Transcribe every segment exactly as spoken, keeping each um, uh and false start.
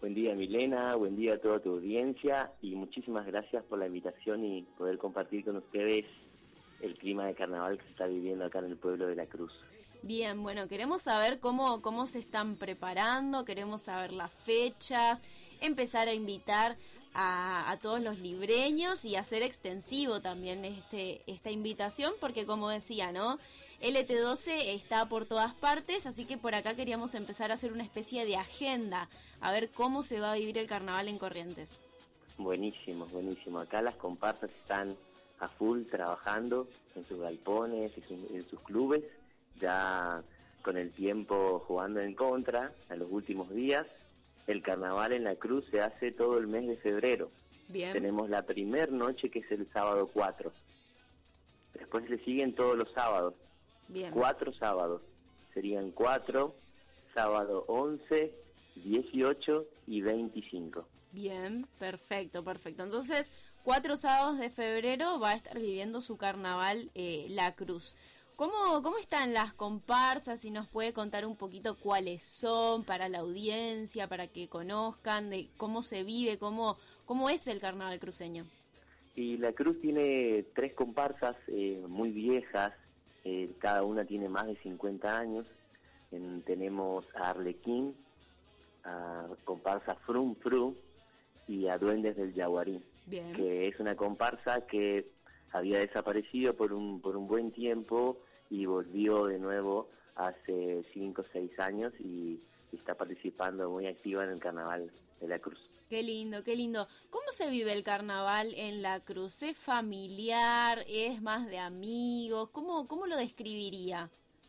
Buen día, Milena, buen día a toda tu audiencia y muchísimas gracias por la invitación y poder compartir con ustedes el clima de carnaval que se está viviendo acá en el pueblo de La Cruz. Bien, bueno, queremos saber cómo, cómo se están preparando, queremos saber las fechas, empezar a invitar a, a todos los libreños y hacer extensivo también este esta invitación, porque como decía, ¿no? L T doce está por todas partes, así que por acá queríamos empezar a hacer una especie de agenda, a ver cómo se va a vivir el carnaval en Corrientes. Buenísimo, buenísimo. Acá las comparsas están a full trabajando en sus galpones, en sus clubes, ya con el tiempo jugando en contra en los últimos días. El carnaval en La Cruz se hace todo el mes de febrero. Bien. Tenemos la primer noche, que es el sábado cuatro. Después le siguen todos los sábados. Bien. Cuatro sábados. Serían cuatro, sábado once, dieciocho y veinticinco. Bien, perfecto, perfecto. Entonces, cuatro sábados de febrero va a estar viviendo su carnaval eh, La Cruz. ¿Cómo, ¿Cómo están las comparsas? Si nos puede contar un poquito cuáles son para la audiencia, para que conozcan de cómo se vive, cómo, cómo es el carnaval cruceño. Y La Cruz tiene tres comparsas eh, muy viejas, eh, cada una tiene más de cincuenta años. En, tenemos a Arlequín, a comparsa Frum Fru y a Duendes del Yaguarí. Bien. Que es una comparsa que había desaparecido por un por un buen tiempo y volvió de nuevo hace cinco o seis años y, y está participando muy activa en el carnaval de La Cruz. Qué lindo, qué lindo. ¿Cómo se vive el carnaval en La Cruz? ¿Es familiar? ¿Es más de amigos? ¿Cómo, cómo lo describiría?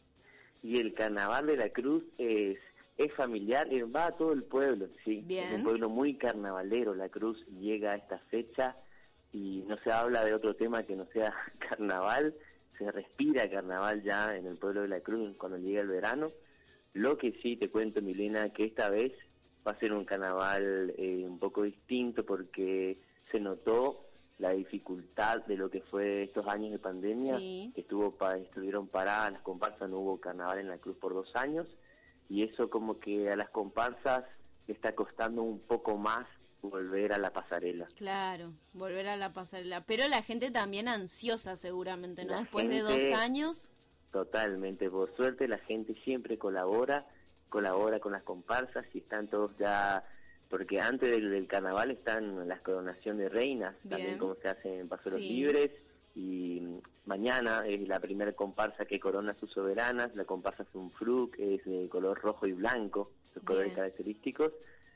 Y el carnaval de La Cruz es, es familiar, eh, va a todo el pueblo, sí. Bien. Es un pueblo muy carnavalero. La Cruz llega a esta fecha y no se habla de otro tema que no sea carnaval. Se respira carnaval ya en el pueblo de La Cruz cuando llega el verano. Lo que sí te cuento, Milena, que esta vez va a ser un carnaval eh, un poco distinto porque se notó la dificultad de lo que fue estos años de pandemia. Sí. Que estuvo pa, estuvieron paradas las comparsas, no hubo carnaval en La Cruz por dos años y eso como que a las comparsas le está costando un poco más volver a la pasarela. Claro, volver a la pasarela. Pero la gente también ansiosa seguramente, ¿no? La Después gente, de dos años. Totalmente, por suerte la gente siempre colabora, colabora con las comparsas y están todos ya, porque antes del, del carnaval están las coronación de reinas, Bien. También como se hace en Paseos Sí. Libres, y mañana es la primera comparsa que corona a sus soberanas, la comparsa Frum que es de color rojo y blanco, sus Bien. colores característicos.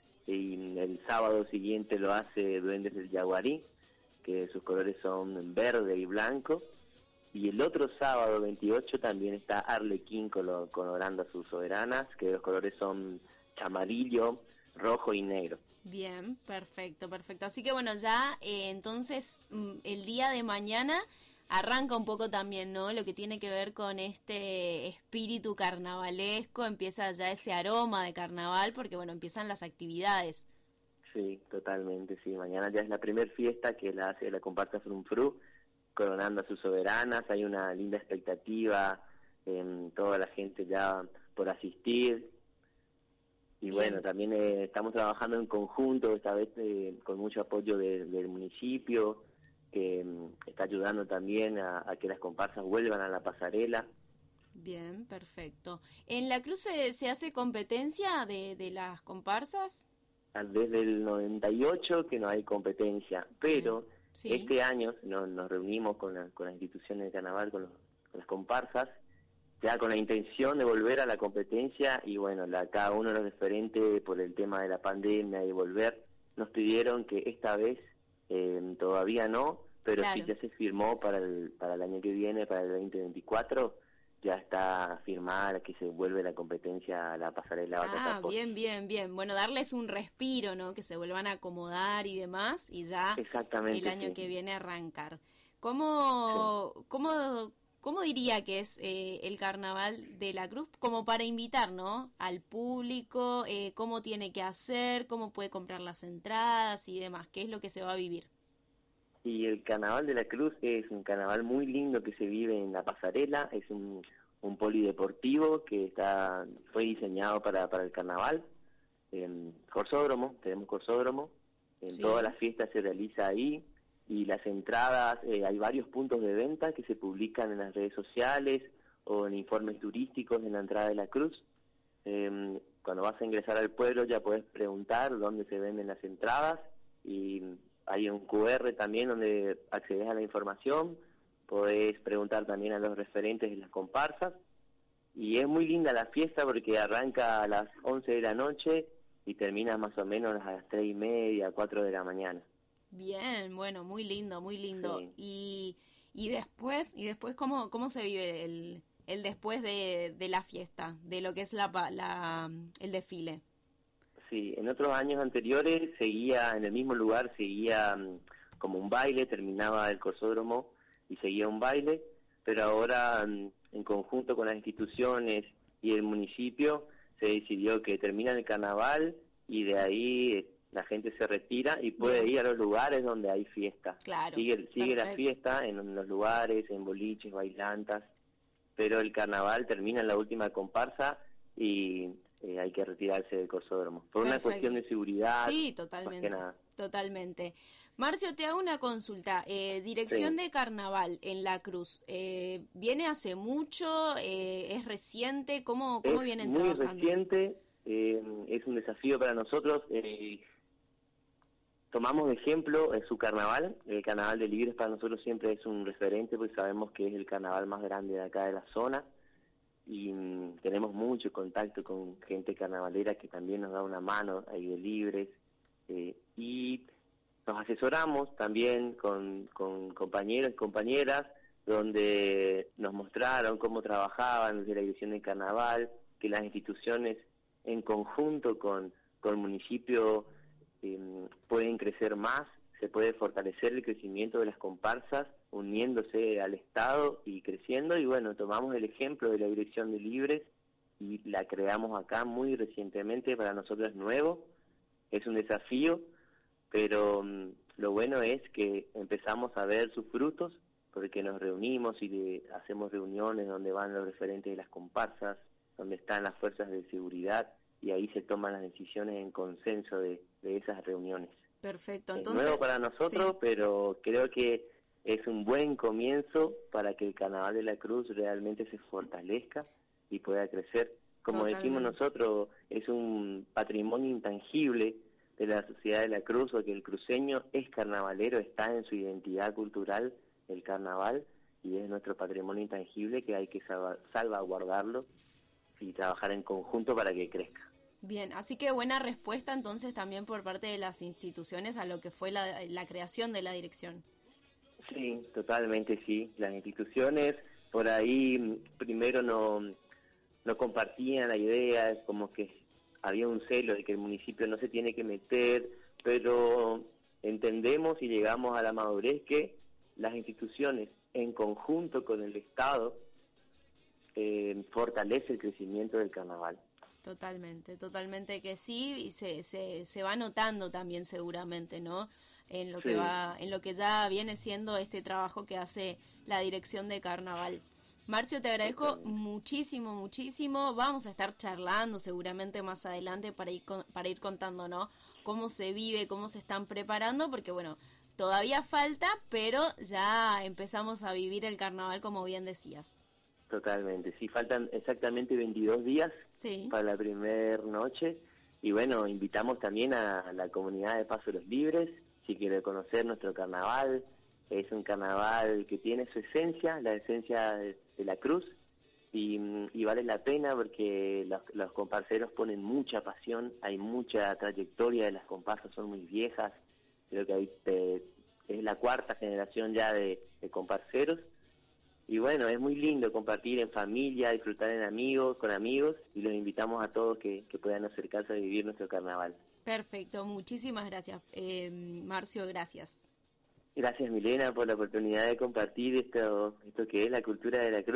Y el sábado siguiente lo hace Duendes del Yaguarí, que sus colores son verde y blanco. Y el otro sábado, veintiocho, también está Arlequín colorando a sus soberanas, que los colores son amarillo, rojo y negro. Bien, perfecto, perfecto. Así que bueno, ya eh, entonces el día de mañana arranca un poco también, ¿no? Lo que tiene que ver con este espíritu carnavalesco, empieza ya ese aroma de carnaval, porque bueno, empiezan las actividades. Sí, totalmente, sí. Mañana ya es la primer fiesta que la hace la comparsa Frum Fru, coronando a sus soberanas. Hay una linda expectativa en toda la gente ya por asistir. Y Bien. Bueno, también eh, estamos trabajando en conjunto, esta vez eh, con mucho apoyo de, del municipio, que um, está ayudando también a, a que las comparsas vuelvan a la pasarela. Bien, perfecto. ¿En La Cruz se, se hace competencia de, de las comparsas? Desde el noventa y ocho que no hay competencia, pero sí. Este año no, nos reunimos con, la, con las instituciones de carnaval, con, los, con las comparsas, ya con la intención de volver a la competencia y bueno, la, cada uno de los referentes por el tema de la pandemia y volver, nos pidieron que esta vez eh, todavía no, pero claro. sí ya se firmó para el, para el año que viene, para el veinte veinticuatro, ya está firmada que se vuelve la competencia a la pasarela. Ah, bien, bien, bien. Bueno, darles un respiro, ¿no? Que se vuelvan a acomodar y demás y ya Exactamente, el año sí. que viene arrancar. ¿Cómo, sí. cómo, cómo diría que es eh, el Carnaval de La Cruz? Como para invitar, ¿no? Al público, eh, cómo tiene que hacer, cómo puede comprar las entradas y demás. ¿Qué es lo que se va a vivir? Y el Carnaval de La Cruz es un carnaval muy lindo que se vive en la pasarela, es un, un polideportivo que está fue diseñado para, para el carnaval, eh, corsódromo, tenemos corsódromo, en Sí. todas las fiestas se realiza ahí, y las entradas, eh, hay varios puntos de venta que se publican en las redes sociales o en informes turísticos en la entrada de la cruz. Eh, cuando vas a ingresar al pueblo ya podés preguntar dónde se venden las entradas, y hay un cu erre también donde accedes a la información, podés preguntar también a los referentes de las comparsas, y es muy linda la fiesta porque arranca a las once de la noche y termina más o menos a las tres y media, cuatro de la mañana. Bien, bueno, muy lindo, muy lindo. Sí. Y, y después, y después ¿cómo, cómo se vive el, el después de, de la fiesta, de lo que es la, pa- la el desfile? Sí, en otros años anteriores seguía, en el mismo lugar seguía mm, como un baile, terminaba el corsódromo y seguía un baile, pero ahora mm, en conjunto con las instituciones y el municipio se decidió que termina el carnaval y de ahí eh, la gente se retira y puede Bien. ir a los lugares donde hay fiesta. Claro, Sigue, sigue la perfecto. fiesta en los lugares, en boliches, bailantas, pero el carnaval termina en la última comparsa y eh, hay que retirarse del corsódromo. Por una Perfecto. cuestión de seguridad, Sí, más que totalmente, nada. totalmente. Marcio, te hago una consulta. Eh, dirección Sí. de carnaval en La Cruz, eh, ¿viene hace mucho? Eh, ¿es reciente? ¿Cómo, cómo Es vienen muy trabajando? reciente, eh, es un desafío para nosotros. Eh, tomamos de ejemplo eh, su carnaval. El carnaval de Libres para nosotros siempre es un referente, porque sabemos que es el carnaval más grande de acá de la zona. Y mm, tenemos mucho contacto con gente carnavalera que también nos da una mano ahí de Libres, eh, y nos asesoramos también con, con compañeros y compañeras donde nos mostraron cómo trabajaban desde la dirección del carnaval, que las instituciones en conjunto con, con el municipio eh, pueden crecer más, se puede fortalecer el crecimiento de las comparsas uniéndose al Estado y creciendo, y bueno, tomamos el ejemplo de la Dirección de Libres y la creamos acá muy recientemente. Para nosotros es nuevo, es un desafío, pero um, lo bueno es que empezamos a ver sus frutos porque nos reunimos y de, hacemos reuniones donde van los referentes de las comparsas, donde están las fuerzas de seguridad, y ahí se toman las decisiones en consenso de, de esas reuniones. Perfecto, Es entonces, nuevo para nosotros, sí, pero creo que es un buen comienzo para que el Carnaval de la Cruz realmente se fortalezca y pueda crecer. Como decimos totalmente. nosotros, es un patrimonio intangible de la sociedad de la Cruz, porque el cruceño es carnavalero, está en su identidad cultural el carnaval, y es nuestro patrimonio intangible que hay que salva- salvaguardarlo y trabajar en conjunto para que crezca. Bien, así que buena respuesta entonces también por parte de las instituciones a lo que fue la, la creación de la dirección. Sí, totalmente sí. Las instituciones por ahí mm, primero no, no compartían la idea, como que había un celo de que el municipio no se tiene que meter, pero entendemos y llegamos a la madurez que las instituciones en conjunto con el Estado eh, fortalece el crecimiento del carnaval. Totalmente, totalmente que sí, y se, se, se va notando también seguramente, ¿no? En lo que Sí, va, en lo que ya viene siendo este trabajo que hace la dirección de carnaval. Marcio, te agradezco totalmente. muchísimo, muchísimo. Vamos a estar charlando seguramente más adelante para ir con- para ir contando, ¿no? Cómo se vive, cómo se están preparando, porque bueno, todavía falta, pero ya empezamos a vivir el carnaval como bien decías. Totalmente, sí, faltan exactamente veintidós días Sí, para la primera noche, y bueno, invitamos también a la comunidad de Paso de los Libres, si quiere conocer nuestro carnaval. Es un carnaval que tiene su esencia, la esencia de, de la cruz, y, y vale la pena porque los, los comparseros ponen mucha pasión, hay mucha trayectoria de las comparsas, son muy viejas, creo que hay, eh, es la cuarta generación ya de, de comparseros. Y bueno, es muy lindo compartir en familia, disfrutar en amigos, con amigos, y los invitamos a todos que, que puedan acercarse a vivir nuestro carnaval. perfecto. Muchísimas gracias, eh, Marcio, gracias. Gracias, Milena, por la oportunidad de compartir esto, esto que es la cultura de la cruz.